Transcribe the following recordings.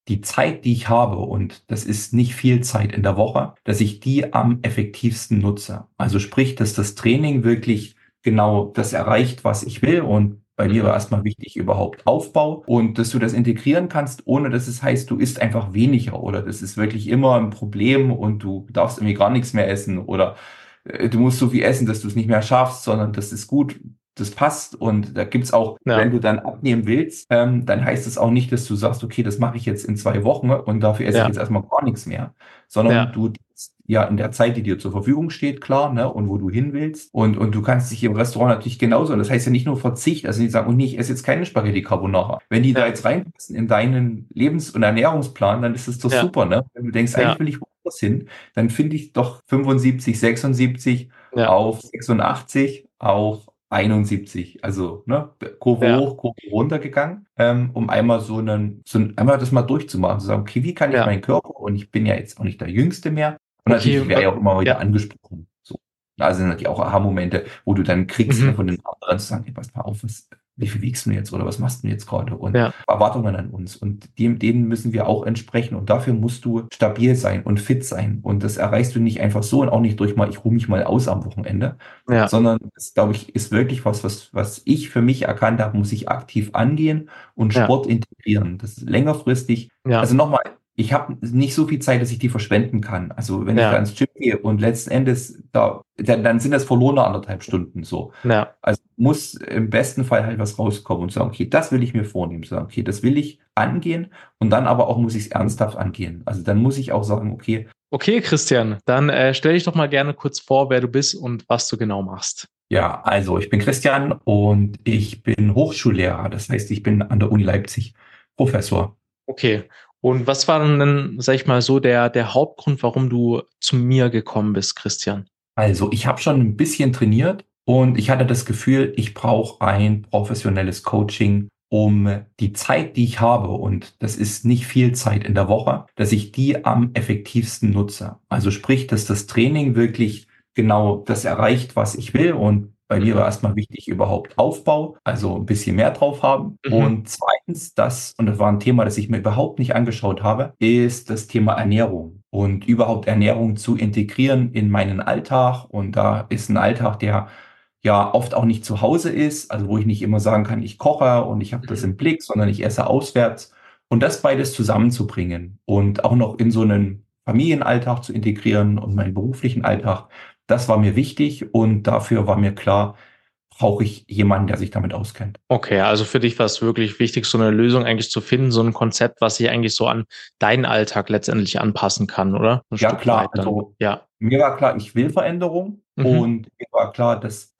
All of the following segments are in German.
die Zeit, die ich habe, und das ist nicht viel Zeit in der Woche, dass ich die am effektivsten nutze. Also sprich, dass das Training wirklich genau das erreicht, was ich will. Und bei mir war Mhm. erstmal wichtig überhaupt Aufbau und dass du das integrieren kannst, ohne dass es heißt, du isst einfach weniger oder das ist wirklich immer ein Problem und du darfst irgendwie gar nichts mehr essen oder du musst so viel essen, dass du es nicht mehr schaffst, sondern das ist gut, das passt. Und da gibt's auch, wenn Ja, du dann abnehmen willst, dann heißt es auch nicht, dass du sagst, okay, das mache ich jetzt in 2 Wochen und dafür esse ich ja, jetzt erstmal gar nichts mehr, sondern ja, du ja in der Zeit, die dir zur Verfügung steht, klar, ne, und wo du hin willst. Und du kannst dich im Restaurant natürlich genauso, und das heißt ja nicht nur Verzicht, also die sagen, und nee, ich esse jetzt keine Spaghetti Carbonara. Wenn die da ja, jetzt reinpassen in deinen Lebens- und Ernährungsplan, dann ist es doch ja, super, ne? Wenn du denkst, eigentlich ja, will ich woanders hin, dann finde ich doch 75, 76 ja, auf 86, auf 71. Also, ne, Kurve ja, hoch, Kurve runter gegangen, um einmal einmal das mal durchzumachen, zu sagen, okay, wie kann ich ja. meinen Körper, und ich bin ja jetzt auch nicht der Jüngste mehr, und natürlich, Okay, ich werde ja auch immer wieder ja, angesprochen. So. Also sind natürlich auch Aha-Momente, wo du dann kriegst, ne, mhm. von den anderen zu sagen, hey, pass mal auf, wie viel wiegst du jetzt oder was machst du jetzt gerade? Und Ja, Erwartungen an uns. Und denen müssen wir auch entsprechen. Und dafür musst du stabil sein und fit sein. Und das erreichst du nicht einfach so und auch nicht durch mal, ich ruhe mich mal aus am Wochenende, ja, sondern das, glaube ich, ist wirklich was ich für mich erkannt habe, muss ich aktiv angehen und ja, Sport integrieren. Das ist längerfristig. ja, Also nochmal, ich habe nicht so viel Zeit, dass ich die verschwenden kann. Also wenn ich da ja, ins Gym gehe und letzten Endes dann sind das verlorene 1,5 Stunden so. ja. Also muss im besten Fall halt was rauskommen und sagen, okay, das will ich mir vornehmen. Sagen, okay, das will ich angehen und dann aber auch muss ich es ernsthaft angehen. Also dann muss ich auch sagen, okay, Okay, Christian, dann stell dich doch mal gerne kurz vor, wer du bist und was du genau machst. ja, also ich bin Christian und ich bin Hochschullehrer. Das heißt, ich bin an der Uni Leipzig Professor. Okay. Und was war denn, sag ich mal, so der Hauptgrund, warum du zu mir gekommen bist, Christian? Also ich habe schon ein bisschen trainiert und ich hatte das Gefühl, ich brauche ein professionelles Coaching, um die Zeit, die ich habe, und das ist nicht viel Zeit in der Woche, dass ich die am effektivsten nutze. Also sprich, dass das Training wirklich genau das erreicht, was ich will. Und bei mir war Mhm. erstmal wichtig überhaupt Aufbau, also ein bisschen mehr drauf haben. Mhm. Und zweitens, und das war ein Thema, das ich mir überhaupt nicht angeschaut habe, ist das Thema Ernährung und überhaupt Ernährung zu integrieren in meinen Alltag. Und da ist ein Alltag, der ja oft auch nicht zu Hause ist, also wo ich nicht immer sagen kann, ich koche und ich habe das Mhm. im Blick, sondern ich esse auswärts. Und das beides zusammenzubringen und auch noch in so einen Familienalltag zu integrieren und meinen beruflichen Alltag, das war mir wichtig und dafür war mir klar, brauche ich jemanden, der sich damit auskennt. Okay, also für dich war es wirklich wichtig, so eine Lösung eigentlich zu finden, so ein Konzept, was sich eigentlich so an deinen Alltag letztendlich anpassen kann, oder? Ein Ja, Stück klar. weit dann. Also Ja. mir war klar, ich will Veränderung Mhm. und mir war klar, dass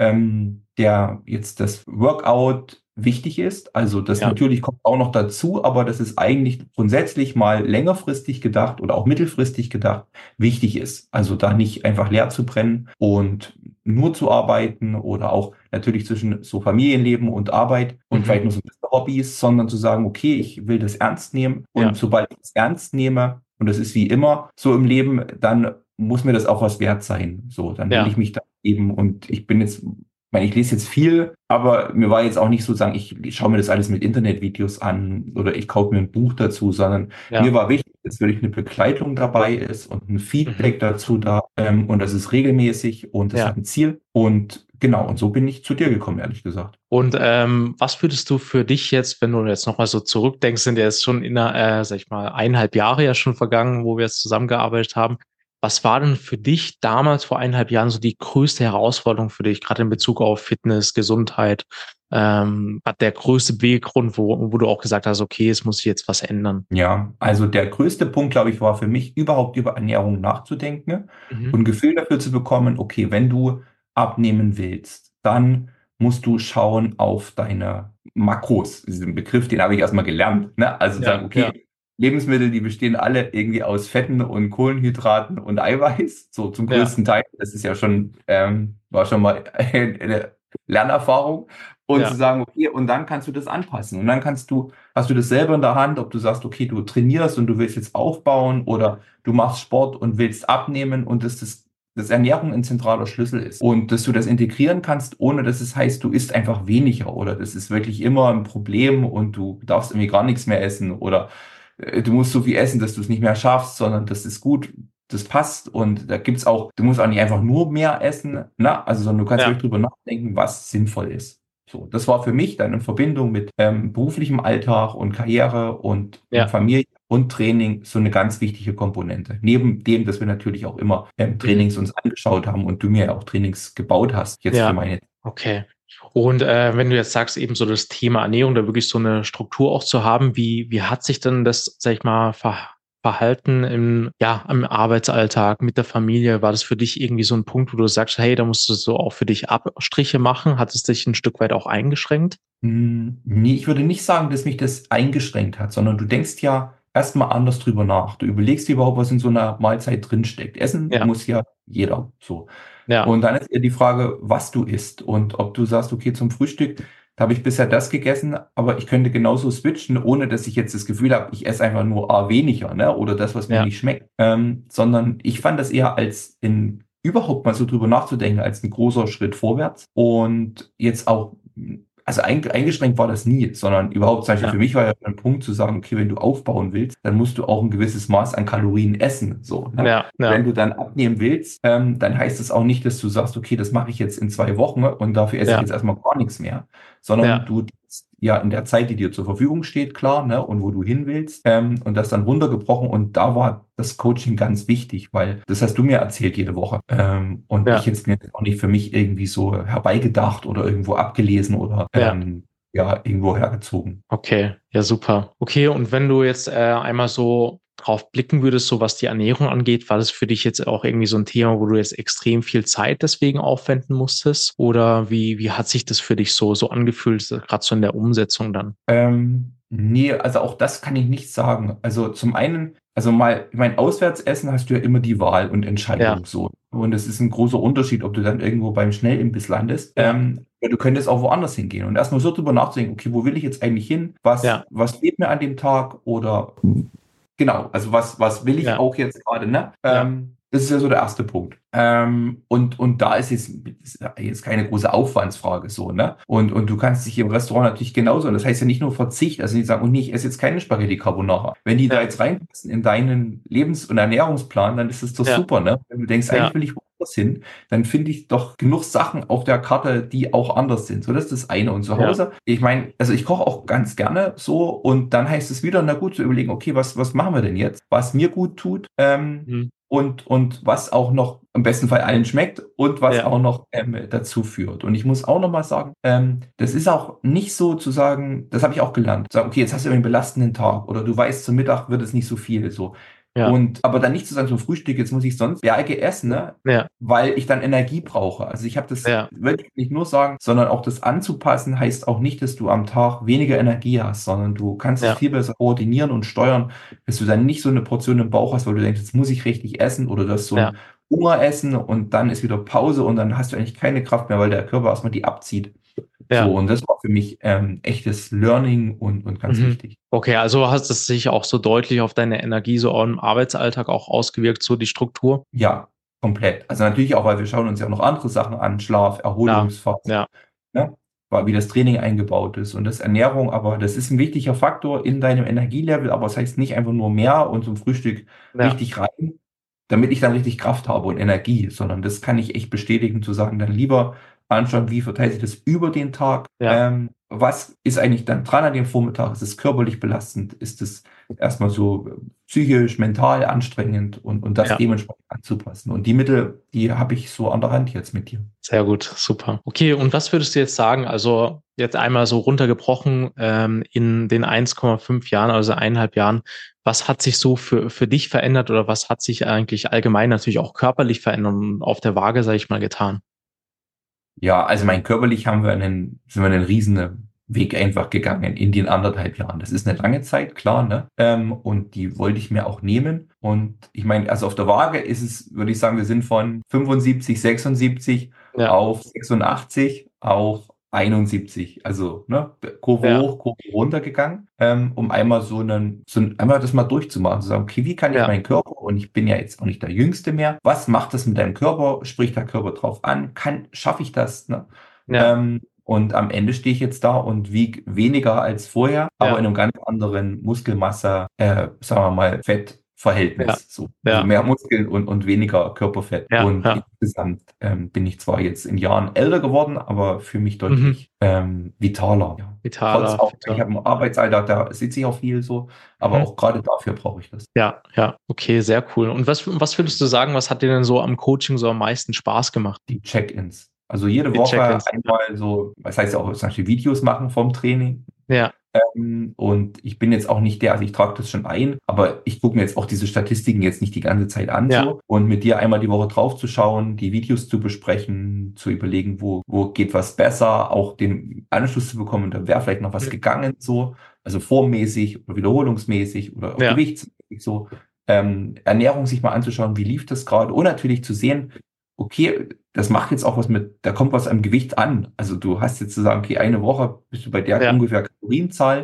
jetzt das Workout wichtig ist. Also das Ja. natürlich kommt auch noch dazu, aber das ist eigentlich grundsätzlich mal längerfristig gedacht oder auch mittelfristig gedacht wichtig ist. Also da nicht einfach leer zu brennen und nur zu arbeiten oder auch natürlich zwischen so Familienleben und Arbeit und Mhm. vielleicht nur so ein bisschen Hobbys, sondern zu sagen, okay, ich will das ernst nehmen und Ja. sobald ich es ernst nehme, und das ist wie immer so im Leben, dann muss mir das auch was wert sein. So, dann will ich Ja. mich da geben und ich bin jetzt, ich meine, ich lese jetzt viel, aber mir war jetzt auch nicht so sagen, ich schaue mir das alles mit Internetvideos an oder ich kaufe mir ein Buch dazu, sondern mir Ja. war wichtig, dass wirklich eine Begleitung dabei ist und ein Mhm. Feedback dazu da, und das ist regelmäßig und das hat Ja. ein Ziel und genau, und so bin ich zu dir gekommen, ehrlich gesagt. Und was würdest du für dich jetzt, wenn du jetzt nochmal so zurückdenkst, sind ja jetzt schon sag ich mal, 1,5 Jahre ja schon vergangen, wo wir jetzt zusammengearbeitet haben. Was war denn für dich damals vor 1,5 Jahren so die größte Herausforderung für dich, gerade in Bezug auf Fitness, Gesundheit? Hat der größte Beweggrund, wo du auch gesagt hast, okay, es muss sich jetzt was ändern? Ja, also der größte Punkt, glaube ich, war für mich überhaupt über Ernährung nachzudenken Mhm. und ein Gefühl dafür zu bekommen, okay, wenn du abnehmen willst, dann musst du schauen auf deine Makros. Diesen Begriff, den habe ich erstmal gelernt. Ne? Also Ja, sagen, ja, okay, Lebensmittel, die bestehen alle irgendwie aus Fetten und Kohlenhydraten und Eiweiß, so zum ja, größten Teil. Das ist ja schon, war schon mal eine Lernerfahrung. Und zu ja, sagen, okay, und dann kannst du das anpassen. Und dann hast du das selber in der Hand, ob du sagst, okay, du trainierst und du willst jetzt aufbauen oder du machst Sport und willst abnehmen und dass Ernährung ein zentraler Schlüssel ist. Und dass du das integrieren kannst, ohne dass es heißt, du isst einfach weniger oder das ist wirklich immer ein Problem und du darfst irgendwie gar nichts mehr essen oder du musst so viel essen, dass du es nicht mehr schaffst, sondern das ist gut, das passt. Und da gibt's auch, du musst auch nicht einfach nur mehr essen, ne? Also, sondern du kannst Ja, wirklich drüber nachdenken, was sinnvoll ist. So, das war für mich dann in Verbindung mit beruflichem Alltag und Karriere und ja. Familie und Training so eine ganz wichtige Komponente. Neben dem, dass wir natürlich auch immer Mhm. Trainings uns angeschaut haben und du mir ja auch Trainings gebaut hast, jetzt für Ja, meine. okay. Und wenn du jetzt sagst, eben so das Thema Ernährung, da wirklich so eine Struktur auch zu haben, wie hat sich denn das, sag ich mal, Verhalten im Arbeitsalltag mit der Familie? War das für dich irgendwie so ein Punkt, wo du sagst, hey, da musst du so auch für dich Abstriche machen? Hat es dich ein Stück weit auch eingeschränkt? Nee, ich würde nicht sagen, dass mich das eingeschränkt hat, sondern du denkst ja erstmal anders drüber nach. Du überlegst dir überhaupt, was in so einer Mahlzeit drinsteckt. Essen Ja, muss ja jeder so. ja, Und dann ist ja die Frage, was du isst und ob du sagst, okay, zum Frühstück, da habe ich bisher das gegessen, aber ich könnte genauso switchen, ohne dass ich jetzt das Gefühl habe, ich esse einfach nur A weniger, ne? Oder das, was mir ja, nicht schmeckt. Sondern ich fand das eher als in überhaupt mal so drüber nachzudenken, als ein großer Schritt vorwärts. Und jetzt auch, also eingeschränkt war das nie, sondern überhaupt, zum Beispiel ja, für mich war ja ein Punkt zu sagen, okay, wenn du aufbauen willst, dann musst du auch ein gewisses Maß an Kalorien essen. So, ne? ja, ja, Wenn du dann abnehmen willst, dann heißt es auch nicht, dass du sagst, okay, das mache ich jetzt in 2 Wochen und dafür esse ich ja, jetzt erstmal gar nichts mehr, sondern ja, du ja in der Zeit, die dir zur Verfügung steht, klar, ne, und wo du hin willst, und das dann runtergebrochen und da war das Coaching ganz wichtig, weil das hast du mir erzählt jede Woche, und ich ja, jetzt mir auch nicht für mich irgendwie so herbeigedacht oder irgendwo abgelesen oder ja. ja, irgendwo hergezogen. Okay, ja, super. Okay, und wenn du jetzt einmal so drauf blicken würdest, so was die Ernährung angeht, war das für dich jetzt auch irgendwie so ein Thema, wo du jetzt extrem viel Zeit deswegen aufwenden musstest? Oder wie hat sich das für dich so angefühlt, gerade so in der Umsetzung dann? Nee, also auch das kann ich nicht sagen. Also zum einen, also mal, ich meine, Auswärtsessen hast du ja immer die Wahl und Ja, Entscheidung so. Und es ist ein großer Unterschied, ob du dann irgendwo beim Schnellimbiss landest. ja, Ja, du könntest auch woanders hingehen und erstmal so drüber nachdenken, okay, wo will ich jetzt eigentlich hin? ja, Was fehlt mir an dem Tag? Oder genau, also was will ich ja, auch jetzt gerade, ne? ja, Das ist ja so der erste Punkt. Und da ist jetzt keine große Aufwandsfrage so, ne? Und du kannst dich im Restaurant natürlich genauso, und das heißt ja nicht nur Verzicht, also nicht sagen, und nicht, ich esse jetzt keine Spaghetti Carbonara. Wenn die da ja, jetzt reinpassen in deinen Lebens- und Ernährungsplan, dann ist das doch ja, super, ne? Wenn du denkst, ja, eigentlich will ich woanders hin, dann finde ich doch genug Sachen auf der Karte, die auch anders sind. So, das ist das eine. Und zu ja, Hause, ich meine, also ich koche auch ganz gerne so und dann heißt es wieder, na gut, zu überlegen, okay, was machen wir denn jetzt, was mir gut tut, mhm, und was auch noch im besten Fall allen schmeckt und was ja, auch noch dazu führt. Und ich muss auch noch mal sagen, das ist auch nicht so zu sagen, das habe ich auch gelernt. Sagen, okay, jetzt hast du einen belastenden Tag oder du weißt, zum Mittag wird es nicht so viel. So. ja, Und aber dann nicht zu sagen, zum Frühstück, jetzt muss ich sonst Berge essen, ne? ja, Weil ich dann Energie brauche. Also ich habe das, ja, würde ich nicht nur sagen, sondern auch das anzupassen heißt auch nicht, dass du am Tag weniger Energie hast, sondern du kannst es ja, viel besser koordinieren und steuern, dass du dann nicht so eine Portion im Bauch hast, weil du denkst, jetzt muss ich richtig essen oder du hast so ja, ein Hungeressen und dann ist wieder Pause und dann hast du eigentlich keine Kraft mehr, weil der Körper erstmal die abzieht. ja. So, und das war für mich echtes Learning und ganz Mhm. wichtig. Okay, also hat es sich auch so deutlich auf deine Energie so auch im Arbeitsalltag auch ausgewirkt, so die Struktur? Ja, komplett. Also natürlich auch, weil wir schauen uns ja auch noch andere Sachen an, Schlaf, Ja, Erholungsphase, ja, ne? Wie das Training eingebaut ist und das Ernährung, aber das ist ein wichtiger Faktor in deinem Energielevel, aber es heißt nicht einfach nur mehr und zum Frühstück ja, richtig rein, damit ich dann richtig Kraft habe und Energie, sondern das kann ich echt bestätigen, zu sagen, dann lieber anschauen, wie verteilt sich das über den Tag, ja, was ist eigentlich dann dran an dem Vormittag, ist es körperlich belastend, ist es erstmal so psychisch, mental anstrengend und das ja. dementsprechend anzupassen. Und die Mittel, die habe ich so an der Hand jetzt mit dir. Sehr gut, super. Okay, und was würdest du jetzt sagen, also jetzt einmal so runtergebrochen in den 1,5 Jahren, also 1,5 Jahren, was hat sich so für dich verändert oder was hat sich eigentlich allgemein natürlich auch körperlich verändert und auf der Waage, sage ich mal, getan? Ja, also mein körperlich sind wir einen riesen Weg einfach gegangen in den 1,5 Jahren. Das ist eine lange Zeit, klar, ne? Und die wollte ich mir auch nehmen. Und ich meine, also auf der Waage ist es, würde ich sagen, wir sind von 75, 76 Ja, auf 86 auf 71. Also, ne, Kurve ja, hoch, Kurve runter gegangen, um einmal einmal das mal durchzumachen, zu sagen, okay, wie kann ich ja, meinen Körper, und ich bin ja jetzt auch nicht der Jüngste mehr, was macht das mit deinem Körper? Spricht der Körper drauf an? Schaffe ich das? Ne? ja, Und am Ende stehe ich jetzt da und wiege weniger als vorher, aber in Ja, einem ganz anderen Muskelmasse, sagen wir mal, ja, Fettverhältnis. So. Also ja, mehr Muskeln und weniger Körperfett. ja, Und ja. insgesamt bin ich zwar jetzt in Jahren älter geworden, aber fühle mich Mhm. deutlich vitaler. Ja. Trotz Vitaler, auch, ich fitter. habe einen Arbeitsalltag, da sitze ich auch viel so, aber Mhm. auch gerade dafür brauche ich das. Ja, ja, okay, sehr cool. Und was würdest du sagen, was hat dir denn so am Coaching so am meisten Spaß gemacht? Die Check-ins. Also jede Die Woche Check-ins. Ja, einmal so, was heißt ja auch zum Beispiel Videos machen vom Training. ja, Und ich bin jetzt auch nicht der, also ich trage das schon ein, aber ich gucke mir jetzt auch diese Statistiken jetzt nicht die ganze Zeit an ja, so. Und mit dir einmal die Woche drauf zu schauen, die Videos zu besprechen, zu überlegen, wo geht was besser, auch den Anschluss zu bekommen, da wäre vielleicht noch was mhm, gegangen so, also formmäßig oder wiederholungsmäßig oder auch ja, gewichtsmäßig so. Ernährung sich mal anzuschauen, wie lief das gerade und natürlich zu sehen, okay, das macht jetzt auch was mit, da kommt was am Gewicht an. Also du hast jetzt zu sagen, okay, eine Woche bist du bei der ja, ungefähr Kalorienzahl,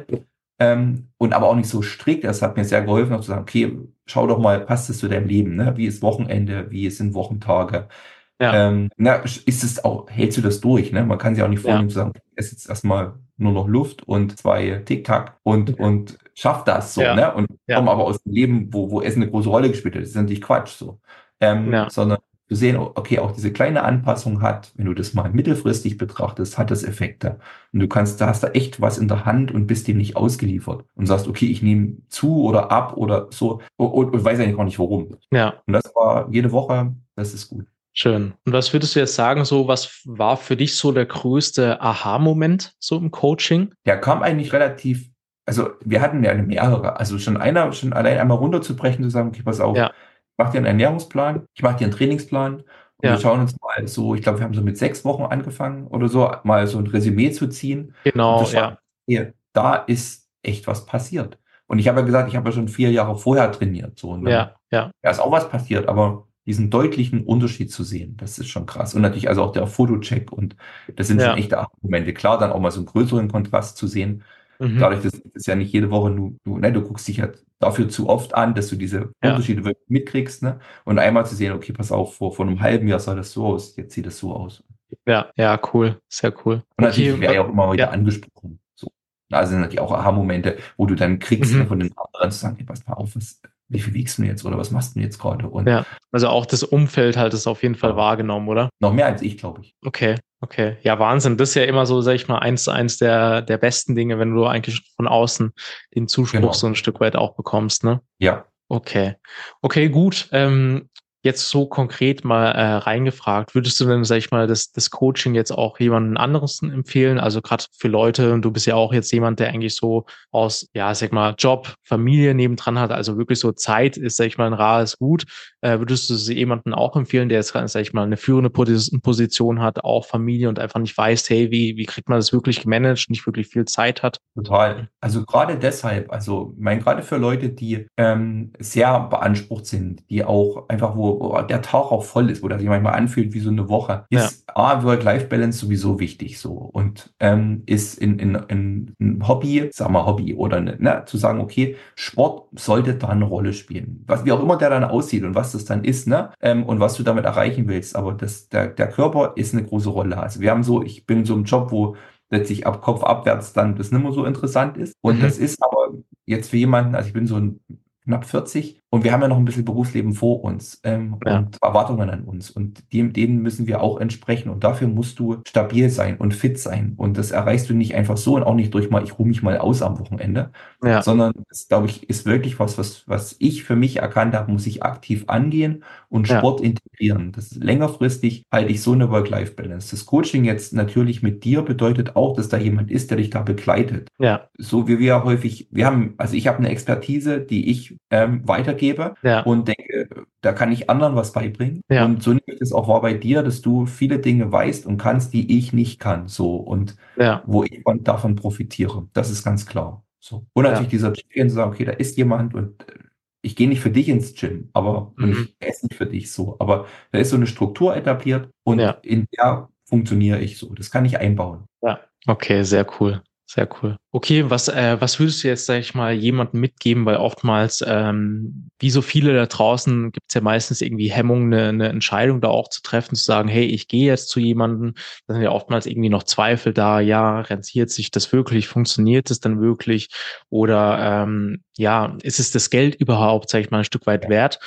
und aber auch nicht so strikt. Das hat mir sehr geholfen, auch zu sagen, okay, schau doch mal, passt das zu deinem Leben, ne? Wie ist Wochenende, wie sind Wochentage? ja, Ist es auch, hältst du das durch, ne? Man kann sich auch nicht ja, vornehmen zu sagen, ich esse jetzt erstmal nur noch Luft und zwei Tic-Tac und schaff das so, ja, ne? Und ja, komme aber aus dem Leben, wo Essen eine große Rolle gespielt hat. Das ist natürlich Quatsch so. ja, Sondern zu sehen, okay, auch diese kleine Anpassung hat, wenn du das mal mittelfristig betrachtest, hat das Effekte. Und da hast du echt was in der Hand und bist dem nicht ausgeliefert und sagst, okay, ich nehme zu oder ab oder so und weiß eigentlich auch nicht warum. ja. Und das war jede Woche, das ist gut. Schön. Und was würdest du jetzt sagen, so was war für dich so der größte Aha-Moment so im Coaching? Der kam eigentlich relativ, also wir hatten ja mehrere, also schon allein einmal runterzubrechen, zu sagen, okay, pass auf, Ja, ich mache dir einen Ernährungsplan, ich mache dir einen Trainingsplan und wir ja, schauen uns mal so, ich glaube, wir haben so mit 6 Wochen angefangen oder so, mal so ein Resümee zu ziehen und zu genau, schauen, ja, hier, da ist echt was passiert. Und ich habe ja gesagt, ich habe ja schon 4 Jahre vorher trainiert, so, und ja, ja, da ist auch was passiert, aber diesen deutlichen Unterschied zu sehen, das ist schon krass. Und natürlich also auch der Fotocheck und das sind schon ja, echte Momente. Klar, dann auch mal so einen größeren Kontrast zu sehen. mhm, Dadurch, dass das ja nicht jede Woche du guckst dich ja dafür zu oft an, dass du diese ja, Unterschiede wirklich mitkriegst, ne? Und einmal zu sehen, okay, pass auf, vor einem halben Jahr sah das so aus, jetzt sieht das so aus. ja, ja, cool, sehr cool. Und natürlich, Okay, ich werde ja auch immer wieder ja, angesprochen. So. Also sind natürlich auch Aha-Momente, wo du dann kriegst, ne, mhm. von den anderen zu sagen, hey, pass mal auf, wie viel wiegst du jetzt oder was machst du jetzt gerade? Und Ja, also auch das Umfeld halt ist auf jeden Fall ja, wahrgenommen, oder? noch mehr als ich, glaube ich. Okay, okay. Ja, Wahnsinn. Das ist ja immer so, sag ich mal, eins der besten Dinge, wenn du eigentlich von außen den Zuspruch so Genau. ein Stück weit auch bekommst, ne? Ja, Okay. Okay, gut. Jetzt so konkret mal reingefragt, würdest du denn, sag ich mal, das Coaching jetzt auch jemandem anderes empfehlen? Also gerade für Leute, und du bist ja auch jetzt jemand, der eigentlich so aus, ja, sag mal, Job, Familie nebendran hat, also wirklich so Zeit ist, sag ich mal, ein rares Gut. Würdest du sie jemandem auch empfehlen, der jetzt, sag ich mal, eine führende Position hat, auch Familie und einfach nicht weiß, hey, wie kriegt man das wirklich gemanagt, nicht wirklich viel Zeit hat? total. Also gerade deshalb, also mein gerade für Leute, die sehr beansprucht sind, die auch einfach, wo der Tag auch voll ist, wo der sich manchmal anfühlt wie so eine Woche, Ja, ist A, Work-Life-Balance sowieso wichtig so und ist in ein Hobby, sag mal Hobby oder ne, zu sagen, okay, Sport sollte da eine Rolle spielen. Was, wie auch immer der dann aussieht und was das dann ist, ne? Und was du damit erreichen willst. Aber der Körper ist eine große Rolle. Also wir haben so, ich bin in so einem Job, wo letztlich ab Kopf abwärts dann das nicht mehr so interessant ist. Und mhm. das ist aber jetzt für jemanden, also ich bin so ein knapp 40 und wir haben ja noch ein bisschen Berufsleben vor uns Ja, und Erwartungen an uns und denen müssen wir auch entsprechen und dafür musst du stabil sein und fit sein und das erreichst du nicht einfach so und auch nicht durch mal, ich ruhe mich mal aus am Wochenende, ja, sondern das, glaube ich, ist wirklich was ich für mich erkannt habe, muss ich aktiv angehen und ja, Sport integrieren. Das ist längerfristig halte ich so eine Work-Life-Balance. Das Coaching jetzt natürlich mit dir bedeutet auch, dass da jemand ist, der dich da begleitet. ja, So wie wir häufig, also ich habe eine Expertise, die ich weitergebe ja, und denke, da kann ich anderen was beibringen. ja, Und so nehme ich das auch wahr bei dir, dass du viele Dinge weißt und kannst, die ich nicht kann. So und ja, wo ich davon profitiere. Das ist ganz klar. So. Und ja, natürlich dieser Check-in zu sagen, okay, da ist jemand und ich gehe nicht für dich ins Gym, und mhm. ich esse nicht für dich so, aber da ist so eine Struktur etabliert und Ja, in der funktioniere ich so. Das kann ich einbauen. ja. Okay, sehr cool. Sehr cool. Okay, was würdest du jetzt, sage ich mal, jemandem mitgeben? Weil oftmals, wie so viele da draußen, gibt's ja meistens irgendwie Hemmungen, eine Entscheidung da auch zu treffen, zu sagen, hey, ich gehe jetzt zu jemandem. Da sind ja oftmals irgendwie noch Zweifel da, ja, rentiert sich das wirklich? Funktioniert es dann wirklich? Oder ja, ist es das Geld überhaupt, sage ich mal, ein Stück weit wert?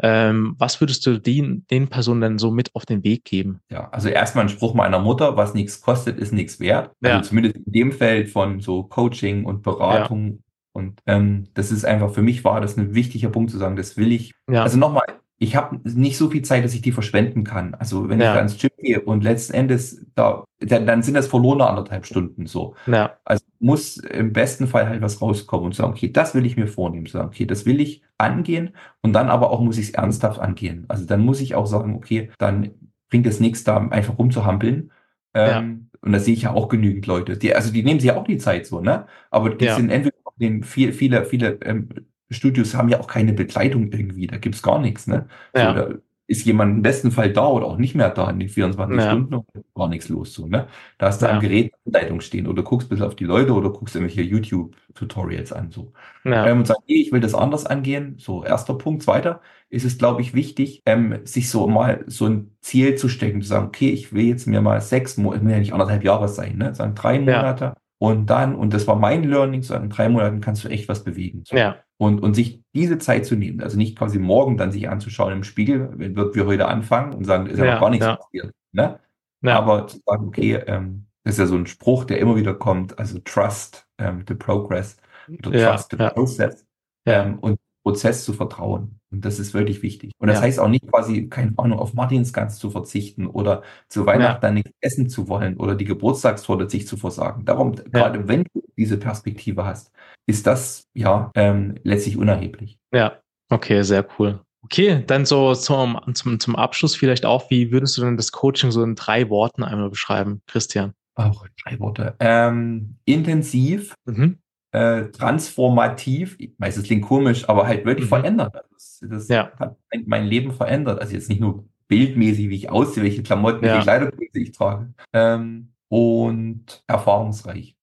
Was würdest du den Personen denn so mit auf den Weg geben? Ja, also erstmal ein Spruch meiner Mutter, was nichts kostet, ist nichts wert. Also Ja, zumindest in dem Feld von so Coaching und ja, Beratung. Und das ist einfach, für mich war das ein wichtiger Punkt zu sagen, das will ich. ja, Also nochmal, ich habe nicht so viel Zeit, dass ich die verschwenden kann. Also wenn ich da ja, ins Gym gehe und letzten Endes dann sind das verlorene 1,5 Stunden so. ja, Also muss im besten Fall halt was rauskommen und sagen, okay, das will ich mir vornehmen. Sagen, okay, das will ich angehen und dann aber auch muss ich es ernsthaft angehen. Also dann muss ich auch sagen, okay, dann bringt es nichts, da einfach rumzuhampeln. ja, Und da sehe ich ja auch genügend Leute. Die nehmen sich ja auch die Zeit so, ne? Aber die ja, sind entweder auf den viele Studios haben ja auch keine Begleitung irgendwie, da gibt's gar nichts, ne? So, ja, da ist jemand im besten Fall da oder auch nicht mehr da in den 24 ja, Stunden und gar nichts los, so, ne? Da hast du am ja, Gerät Anleitung stehen oder guckst ein bisschen auf die Leute oder guckst irgendwelche YouTube-Tutorials an, so. ja, Und sagst, nee, ich will das anders angehen. So, erster Punkt. Zweiter ist es, glaube ich, wichtig, sich so mal so ein Ziel zu stecken, zu sagen, okay, ich will jetzt mir mal 6 Monate, muss ja nicht 1,5 Jahre sein, ne? Sagen drei ja, Monate und dann, und das war mein Learning, so in 3 Monaten kannst du echt was bewegen. So. ja, Und sich diese Zeit zu nehmen, also nicht quasi morgen dann sich anzuschauen im Spiegel, wenn wir heute anfangen und sagen, ist ja noch gar ja, nichts ja, passiert, ne? ja, Aber zu sagen, okay, das ist ja so ein Spruch, der immer wieder kommt, also trust the progress oder ja, trust the ja, process ja, und Prozess zu vertrauen. Und das ist wirklich wichtig. Und das ja, heißt auch nicht quasi, keine Ahnung, auf Martinsgans zu verzichten oder zu ja, Weihnachten dann nichts essen zu wollen oder die Geburtstagstorte sich zu versagen. Darum, ja, gerade wenn du diese Perspektive hast, ist das ja letztlich unerheblich. ja. Okay, sehr cool. Okay, dann so zum Abschluss vielleicht auch, wie würdest du denn das Coaching so in 3 Worten einmal beschreiben, Christian? Auch 3 Worte. Intensiv, Mhm, transformativ, ich weiß, es klingt komisch, aber halt wirklich mhm, verändert. Also das ja, hat mein Leben verändert. Also jetzt nicht nur bildmäßig, wie ich aussehe, welche Klamotten, welche ja. Kleidergröße ich trage, und erfahrungsreich.